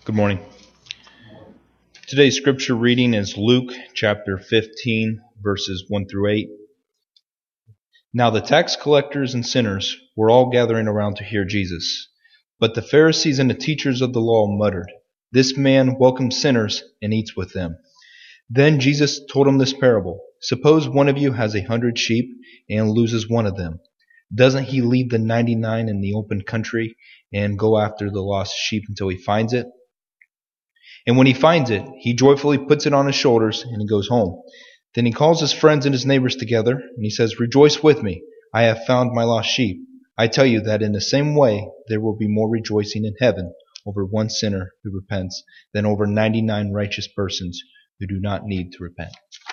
Good morning. Today's scripture reading is Luke chapter 15, verses 1 through 8. Now the tax collectors and sinners were all gathering around to hear Jesus. But the Pharisees and the teachers of the law muttered, "This man welcomes sinners and eats with them." Then Jesus told them this parable. Suppose one of you has 100 sheep and loses one of them. Doesn't he leave the 99 in the open country and go after the lost sheep until he finds it? And when he finds it, he joyfully puts it on his shoulders and he goes home. Then he calls his friends and his neighbors together and he says, "Rejoice with me, I have found my lost sheep." I tell you that in the same way there will be more rejoicing in heaven over one sinner who repents than over 99 righteous persons who do not need to repent.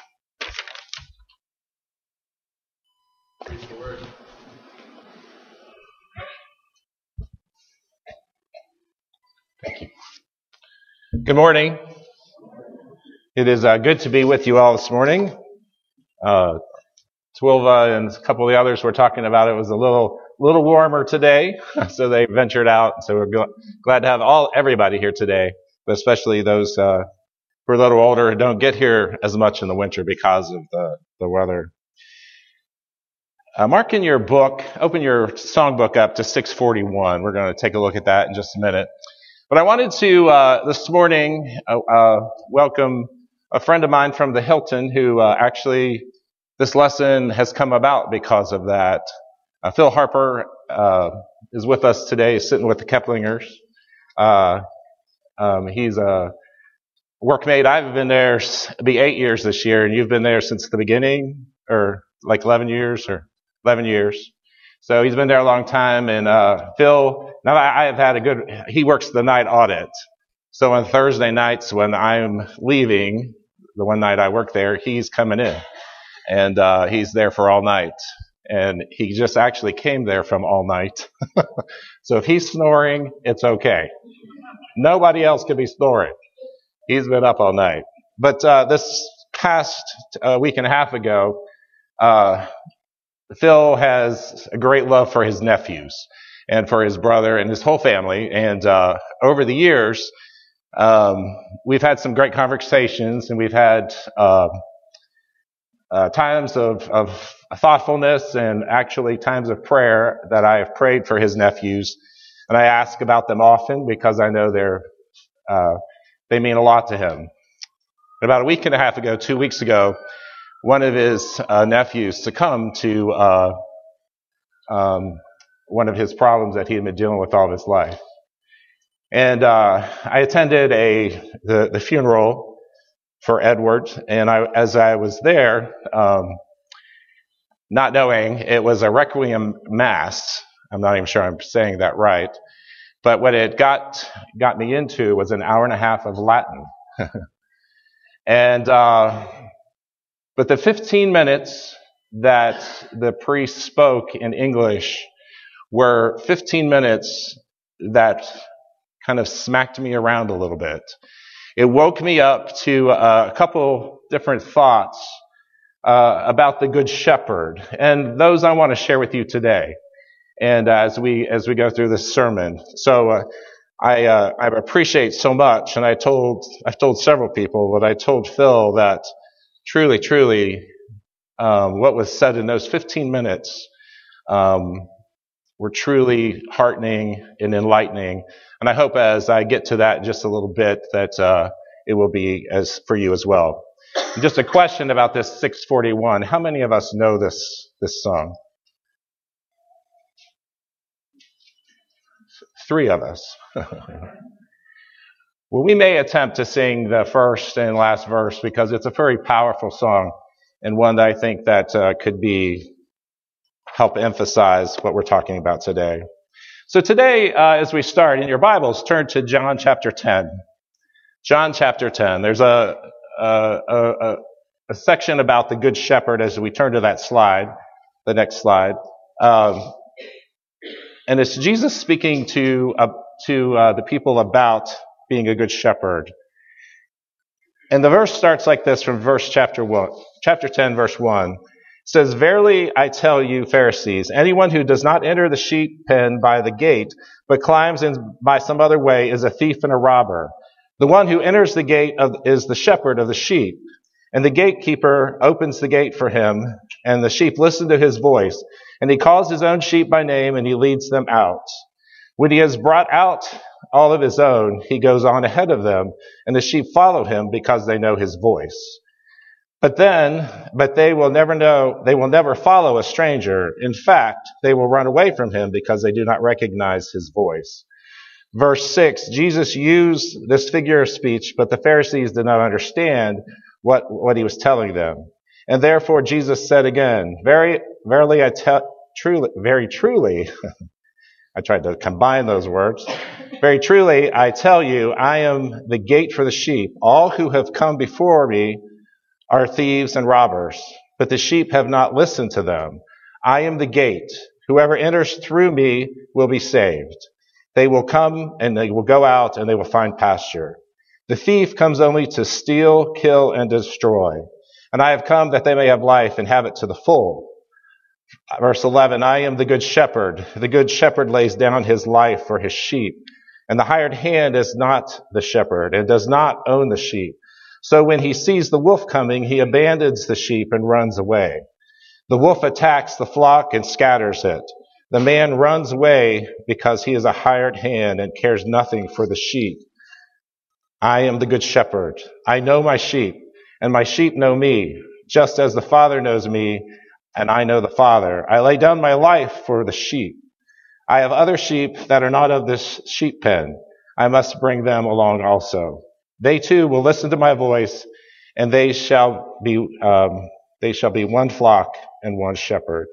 Thank you. Good morning. It is good to be with you all this morning. Twilva and a couple of the others were talking about it was a little warmer today, so they ventured out. So we're glad to have everybody here today, but especially those who are a little older who don't get here as much in the winter because of the weather. Mark in your book, open your songbook up to 641. We're going to take a look at that in just a minute. But I wanted to, this morning, welcome a friend of mine from the Hilton who actually, this lesson has come about because of that. Phil Harper is with us today, sitting with the Keplingers. He's a workmate. I've been there, it'll be 8 years this year, and you've been there since the beginning, or like 11 years. So he's been there a long time, and Phil, now I have had he works the night audit. So on Thursday nights when I'm leaving, the one night I work there, he's coming in. And he's there for all night. And he just actually came there from all night. So if he's snoring, it's okay. Nobody else could be snoring. He's been up all night. But this past week and a half ago, Phil has a great love for his nephews and for his brother and his whole family. And over the years, we've had some great conversations, and we've had times of thoughtfulness and actually times of prayer that I have prayed for his nephews. And I ask about them often because I know they mean a lot to him. About a week and a half ago, 2 weeks ago, one of his nephews succumbed to one of his problems that he had been dealing with all of his life. And I attended the funeral for Edward, and as I was there, not knowing it was a requiem mass. I'm not even sure I'm saying that right, but what it got me into was an hour and a half of Latin, and but the 15 minutes that the priest spoke in English were 15 minutes that kind of smacked me around a little bit. It woke me up to a couple different thoughts about the Good Shepherd, and those I want to share with you today. And as we go through this sermon, so I appreciate so much, and I've told several people, but I told Phil that truly, what was said in those 15 minutes were truly heartening and enlightening. And I hope as I get to that in just a little bit that it will be as for you as well. Just a question about this 641. How many of us know this song? 3 of us. Well, we may attempt to sing the first and last verse because it's a very powerful song and one that I think that could help emphasize what we're talking about today. So today, as we start in your Bibles, turn to John chapter 10. John chapter 10. There's a section about the Good Shepherd as we turn to that slide, the next slide. And it's Jesus speaking to the people about being a good shepherd. And the verse starts like this from chapter 10, verse 1. says, "Verily I tell you, Pharisees, anyone who does not enter the sheep pen by the gate, but climbs in by some other way, is a thief and a robber. The one who enters the gate is the shepherd of the sheep. And the gatekeeper opens the gate for him, and the sheep listen to his voice. And he calls his own sheep by name, and he leads them out. When he has brought out all of his own, he goes on ahead of them, and the sheep follow him because they know his voice. But they will never follow a stranger. In fact, they will run away from him because they do not recognize his voice." Verse 6, Jesus used this figure of speech, but the Pharisees did not understand what he was telling them. And therefore Jesus said again, very truly, I tried to combine those words. "Very truly, I tell you, I am the gate for the sheep. All who have come before me are thieves and robbers, but the sheep have not listened to them. I am the gate. Whoever enters through me will be saved. They will come and they will go out and they will find pasture. The thief comes only to steal, kill, and destroy. And I have come that they may have life and have it to the full." Verse 11, "I am the good shepherd. The good shepherd lays down his life for his sheep. And the hired hand is not the shepherd and does not own the sheep. So when he sees the wolf coming, he abandons the sheep and runs away. The wolf attacks the flock and scatters it. The man runs away because he is a hired hand and cares nothing for the sheep. I am the good shepherd. I know my sheep, and my sheep know me, just as the Father knows me, and I know the Father. I lay down my life for the sheep. I have other sheep that are not of this sheep pen. I must bring them along also. They too will listen to my voice, and they shall be one flock and one shepherd."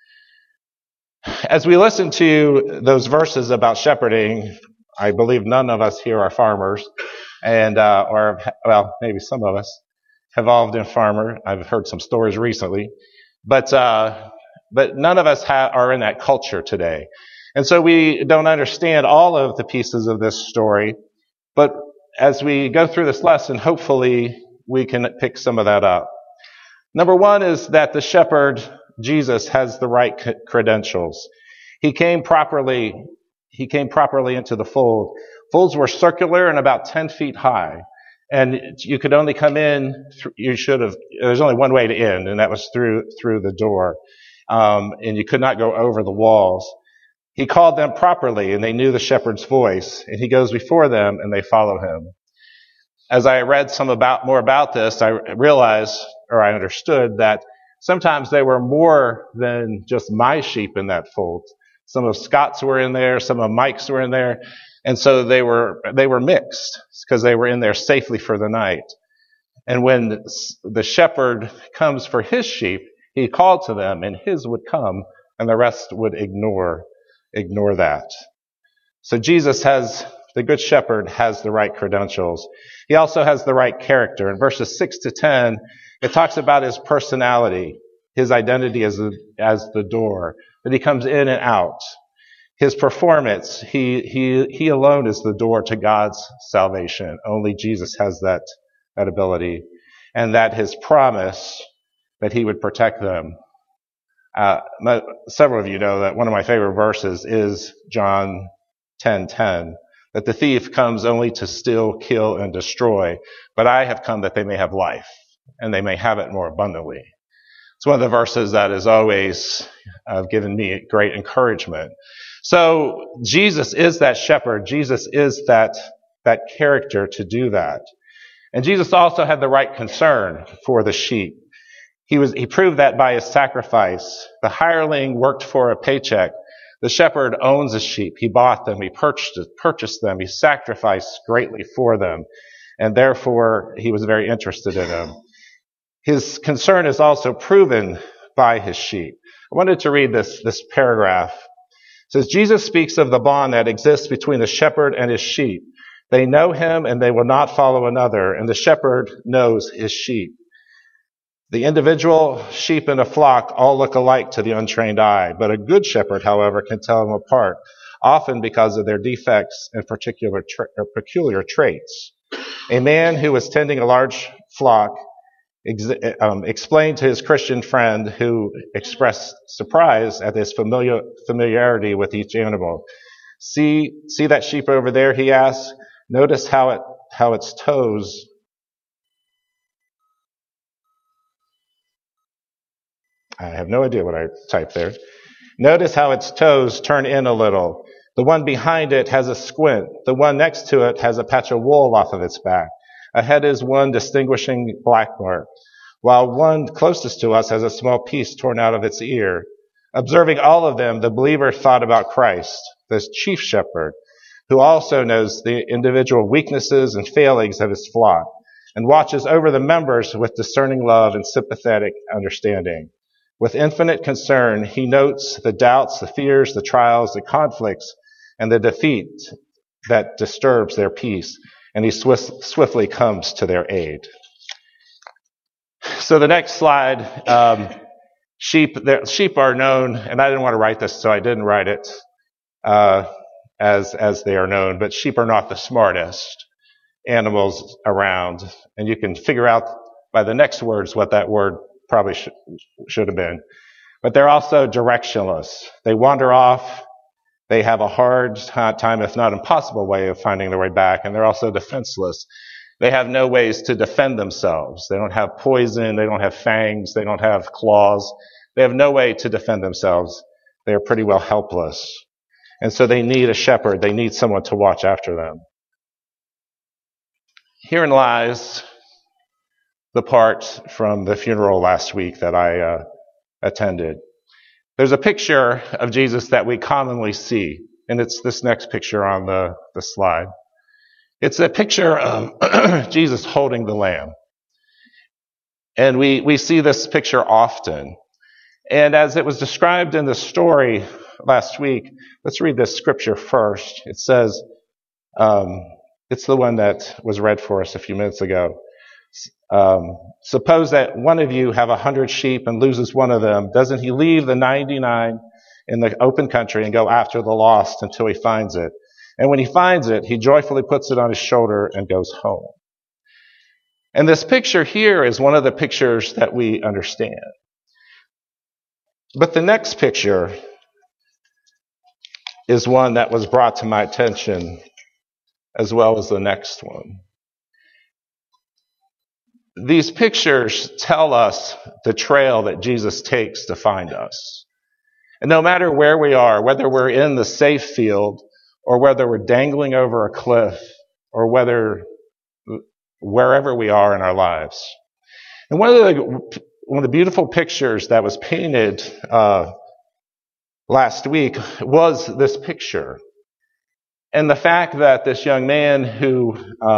As we listen to those verses about shepherding, I believe none of us here are farmers, and maybe some of us have all been farmer. I've heard some stories recently, but none of us are in that culture today, and so we don't understand all of the pieces of this story. But as we go through this lesson, hopefully we can pick some of that up. Number one is that the shepherd, Jesus, has the right credentials. He came properly into the fold. Folds were circular and about 10 feet high. And you could only come in, there's only one way to end, and that was through the door. And you could not go over the walls. He called them properly, and they knew the shepherd's voice, and he goes before them, and they follow him. As I read more about this, I realized, or I understood, that sometimes they were more than just my sheep in that fold. Some of Scott's were in there, some of Mike's were in there, and so they were mixed, because they were in there safely for the night. And when the shepherd comes for his sheep, he called to them, and his would come, and the rest would ignore that. So Jesus the good shepherd has the right credentials. He also has the right character. In verses 6 to 10, it talks about his personality, his identity as the door, that he comes in and out. His performance, he alone is the door to God's salvation. Only Jesus has that ability. And that his promise that he would protect them. Several of you know that one of my favorite verses is John 10:10, that the thief comes only to steal, kill, and destroy, but I have come that they may have life, and they may have it more abundantly. It's one of the verses that has always given me great encouragement. So Jesus is that shepherd. Jesus is that character to do that. And Jesus also had the right concern for the sheep. He proved that by his sacrifice. The hireling worked for a paycheck. The shepherd owns the sheep. He bought them. He purchased them. He sacrificed greatly for them. And therefore, he was very interested in them. His concern is also proven by his sheep. I wanted to read this paragraph. It says, Jesus speaks of the bond that exists between the shepherd and his sheep. They know him and they will not follow another, and the shepherd knows his sheep. The individual sheep in a flock all look alike to the untrained eye, but a good shepherd, however, can tell them apart, often because of their defects and peculiar traits. A man who was tending a large flock explained to his Christian friend, who expressed surprise at his familiarity with each animal. See that sheep over there, he asked? Notice how its toes I have no idea what I typed there. Notice how its toes turn in a little. The one behind it has a squint. The one next to it has a patch of wool off of its back. Ahead is one distinguishing black mark, while one closest to us has a small piece torn out of its ear. Observing all of them, the believer thought about Christ, the chief shepherd, who also knows the individual weaknesses and failings of his flock, and watches over the members with discerning love and sympathetic understanding. With infinite concern, he notes the doubts, the fears, the trials, the conflicts, and the defeat that disturbs their peace, and he swiftly comes to their aid. So the next slide, sheep are known, and I didn't want to write this, so I didn't write it as they are known, but sheep are not the smartest animals around, and you can figure out by the next words what that word probably should have been. But they're also directionless. They wander off. They have a hard time, if not impossible way of finding their way back. And they're also defenseless. They have no ways to defend themselves. They don't have poison. They don't have fangs. They don't have claws. They have no way to defend themselves. They are pretty well helpless. And so they need a shepherd. They need someone to watch after them. Herein lies the part from the funeral last week that I attended. There's a picture of Jesus that we commonly see, and it's this next picture on the slide. It's a picture of Jesus holding the lamb. And we see this picture often. And as it was described in the story last week, let's read this scripture first. It says, it's the one that was read for us a few minutes ago. Suppose that one of you have 100 sheep and loses one of them. Doesn't he leave the 99 in the open country and go after the lost until he finds it? And when he finds it, he joyfully puts it on his shoulder and goes home. And this picture here is one of the pictures that we understand. But the next picture is one that was brought to my attention, as well as the next one. These pictures tell us the trail that Jesus takes to find us. And no matter where we are, whether we're in the safe field or whether we're dangling over a cliff or wherever we are in our lives. And one of the beautiful pictures that was painted last week was this picture. And the fact that this young man who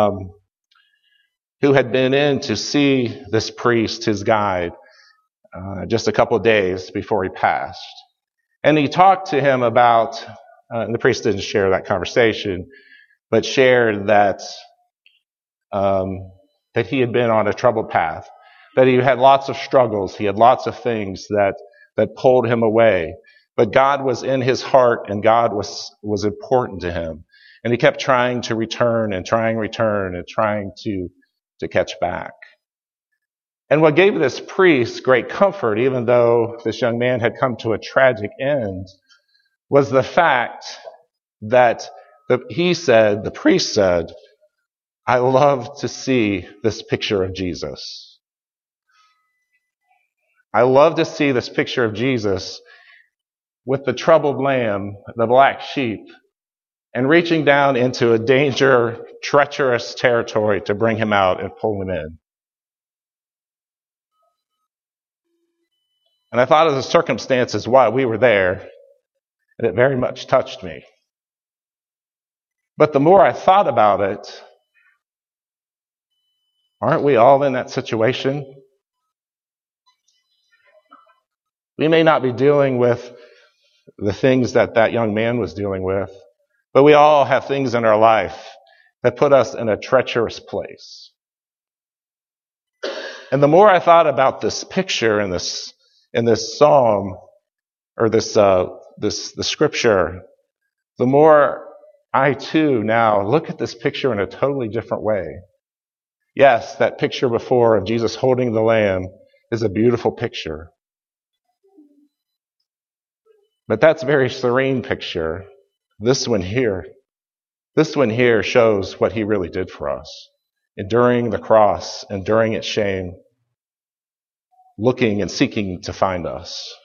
had been in to see this priest, his guide, just a couple of days before he passed. And he talked to him about, and the priest didn't share that conversation, but shared that he had been on a troubled path, that he had lots of struggles, he had lots of things that pulled him away. But God was in his heart, and God was important to him. And he kept trying to return and trying to catch back. And what gave this priest great comfort, even though this young man had come to a tragic end, was the fact that the priest said, I love to see this picture of Jesus. I love to see this picture of Jesus with the troubled lamb, the black sheep, and reaching down into a treacherous territory to bring him out and pull him in. And I thought of the circumstances why we were there, and it very much touched me. But the more I thought about it, aren't we all in that situation? We may not be dealing with the things that young man was dealing with, but we all have things in our life that put us in a treacherous place. And the more I thought about this picture in this psalm, or the scripture, the more I too now look at this picture in a totally different way. Yes, that picture before of Jesus holding the lamb is a beautiful picture. But that's a very serene picture. This one here shows what he really did for us. Enduring the cross, enduring its shame, looking and seeking to find us.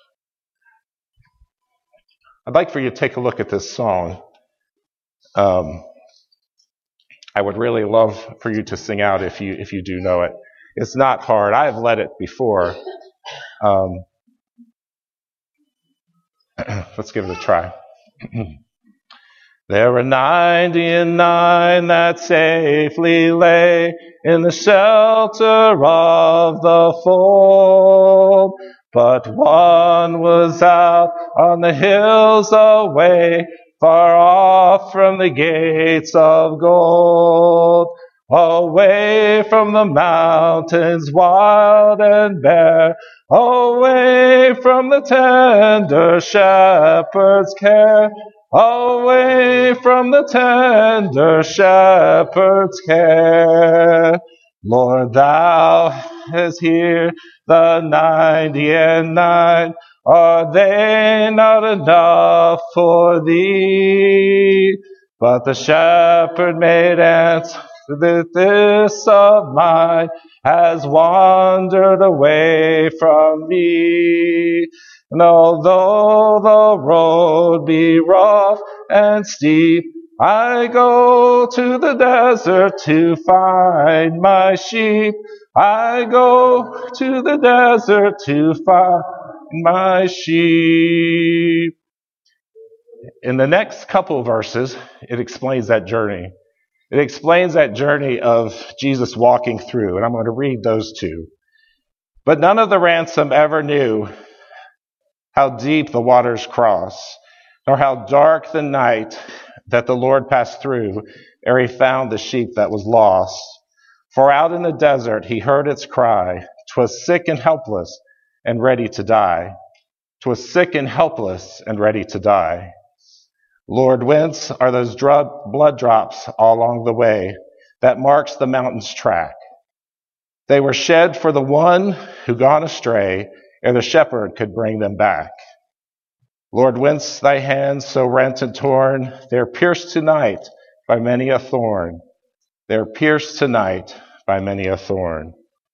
I'd like for you to take a look at this song. I would really love for you to sing out if you do know it. It's not hard. I've led it before. Let's give it a try. There were 99 that safely lay in the shelter of the fold, but one was out on the hills away, far off from the gates of gold, away from the mountains wild and bare, away from the tender shepherd's care, away from the tender shepherd's care. Lord, thou hast here the 99. Are they not enough for thee? But the shepherd made answer that this of mine has wandered away from me. And although the road be rough and steep, I go to the desert to find my sheep. I go to the desert to find my sheep. In the next couple of verses, it explains that journey. It explains that journey of Jesus walking through, and I'm going to read those two. But none of the ransom ever knew how deep the waters cross, nor how dark the night that the Lord passed through ere he found the sheep that was lost. For out in the desert he heard its cry. 'Twas sick and helpless and ready to die. 'Twas sick and helpless and ready to die. Lord, whence are those blood drops all along the way that marks the mountain's track? They were shed for the one who gone astray, ere the shepherd could bring them back. Lord, whence thy hands so rent and torn? They're pierced tonight by many a thorn. They're pierced tonight by many a thorn.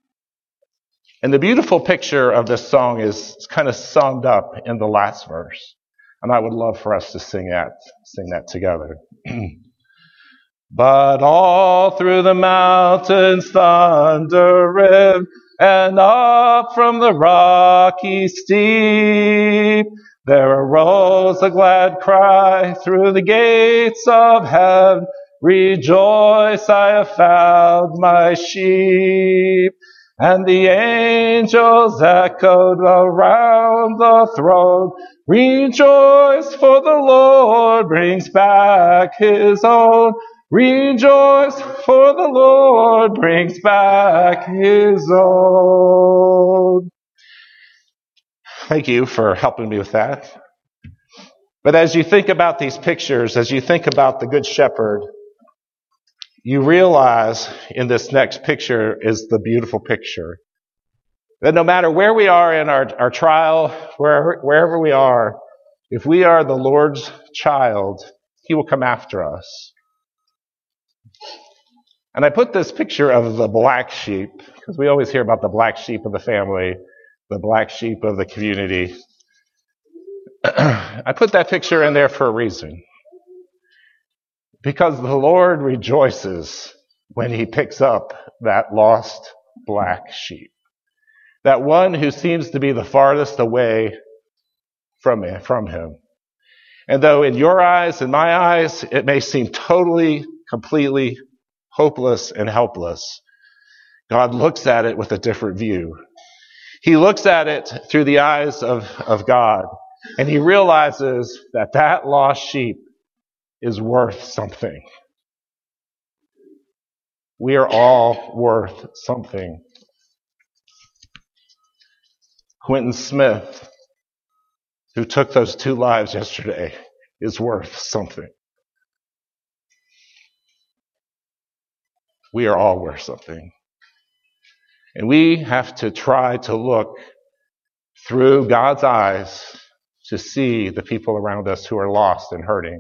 And the beautiful picture of this song is kind of summed up in the last verse. And I would love for us to sing that together. But all through the mountains thunder riv, and up from the rocky steep, there arose a glad cry through the gates of heaven, rejoice, I have found my sheep. And the angels echoed around the throne, rejoice, for the Lord brings back his own. Rejoice, for the Lord brings back his own. Thank you for helping me with that. But as you think about these pictures, as you think about the Good Shepherd, you realize in this next picture is the beautiful picture. That no matter where we are in our trial, wherever we are, if we are the Lord's child, he will come after us. And I put this picture of the black sheep, because we always hear about the black sheep of the family, the black sheep of the community. I put that picture in there for a reason. Because the Lord rejoices when he picks up that lost black sheep. That one who seems to be the farthest away from him. And though in your eyes, in my eyes, it may seem totally, completely hopeless and helpless, God looks at it with a different view. He looks at it through the eyes of God, and he realizes that lost sheep is worth something. We are all worth something. Quentin Smith, who took those 2 lives yesterday, is worth something. We are all worth something. And we have to try to look through God's eyes to see the people around us who are lost and hurting.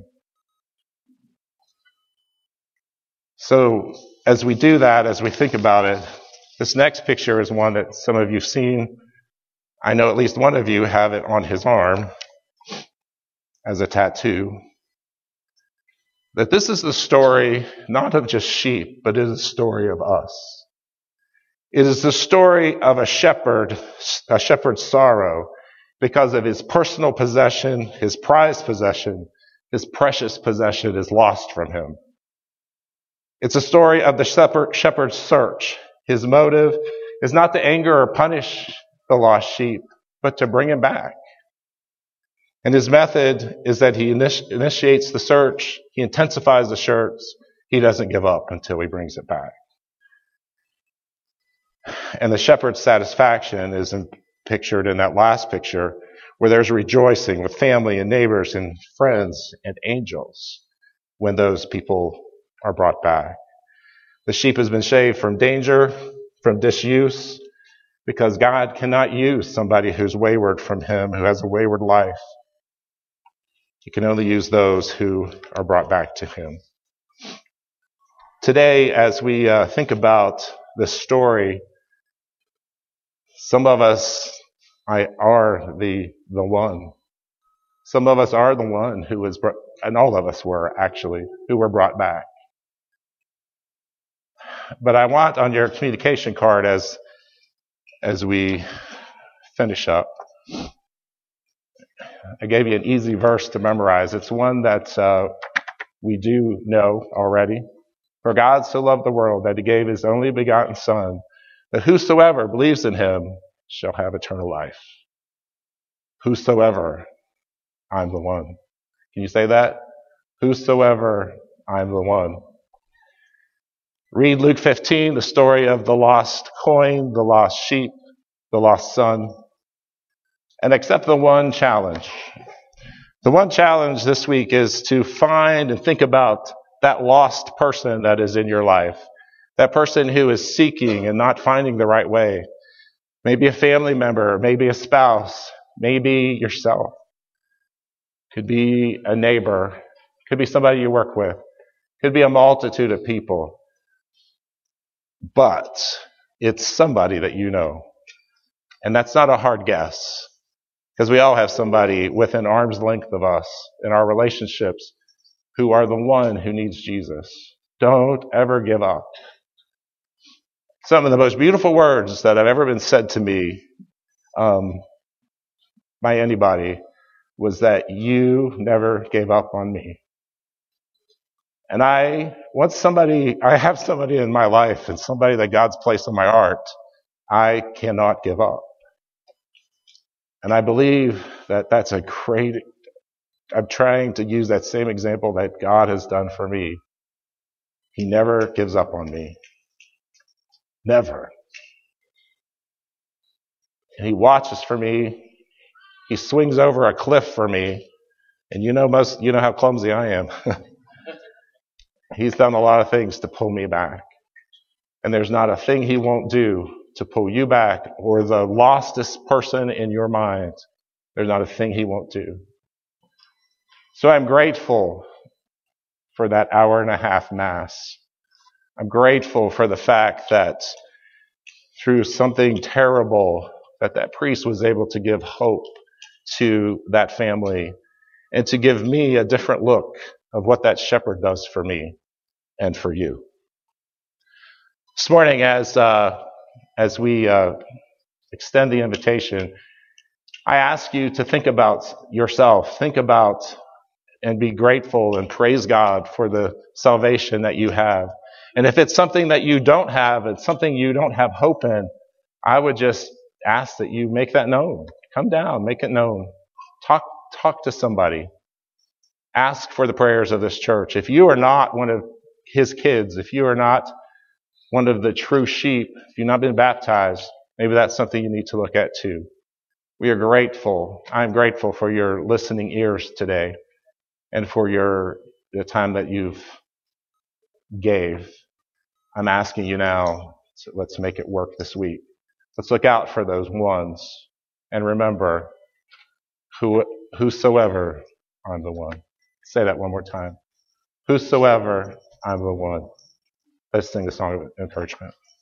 So as we do that, as we think about it, this next picture is one that some of you have seen. I know at least one of you have it on his arm as a tattoo. That this is the story not of just sheep, but it is a story of us. It is the story of a shepherd's sorrow because of his personal possession, his prized possession, his precious possession is lost from him. It's a story of the shepherd's search. His motive is not to anger or punish the lost sheep, but to bring him back. And his method is that he initiates the search, he intensifies the search, he doesn't give up until he brings it back. And the shepherd's satisfaction is pictured in that last picture, where there's rejoicing with family and neighbors and friends and angels when those people are brought back. The sheep has been saved from danger, from disuse, because God cannot use somebody who's wayward from him, who has a wayward life. He can only use those who are brought back to him. Today, as we think about this story, some of us are the one. Some of us are the one who was, and all of us were actually, who were brought back. But I want on your communication card as we finish up, I gave you an easy verse to memorize. It's one that we do know already. For God so loved the world that he gave his only begotten Son, that whosoever believes in him shall have eternal life. Whosoever, I'm the one. Can you say that? Whosoever, I'm the one. Read Luke 15, the story of the lost coin, the lost sheep, the lost son, and accept the one challenge. The one challenge this week is to find and think about that lost person that is in your life. That person who is seeking and not finding the right way. Maybe a family member, maybe a spouse, maybe yourself. Could be a neighbor, could be somebody you work with, could be a multitude of people. But it's somebody that you know. And that's not a hard guess. Because we all have somebody within arm's length of us in our relationships who are the one who needs Jesus. Don't ever give up. Some of the most beautiful words that have ever been said to me by anybody was that you never gave up on me. And I have somebody in my life and somebody that God's placed in my heart, I cannot give up. And I believe that that's a great, I'm trying to use that same example that God has done for me. He never gives up on me. Never. And he watches for me. He swings over a cliff for me. And you know how clumsy I am. He's done a lot of things to pull me back. And there's not a thing he won't do to pull you back, or the lostest person in your mind. There's not a thing he won't do. So I'm grateful for that 1.5-hour Mass. I'm grateful for the fact that through something terrible, that priest was able to give hope to that family and to give me a different look of what that shepherd does for me and for you. This morning, as we extend the invitation, I ask you to think about yourself. Think about and be grateful and praise God for the salvation that you have. And if it's something that you don't have, it's something you don't have hope in, I would just ask that you make that known. Come down, make it known. Talk to somebody. Ask for the prayers of this church. If you are not one of his kids, if you are not one of the true sheep, if you've not been baptized, maybe that's something you need to look at too. We are grateful. I'm grateful for your listening ears today and for the time that you've gave. I'm asking you now So let's make it work this week. Let's look out for those ones. And remember, whosoever I'm the one. Say that one more time. Whosoever I'm the one. Let's sing the song of encouragement.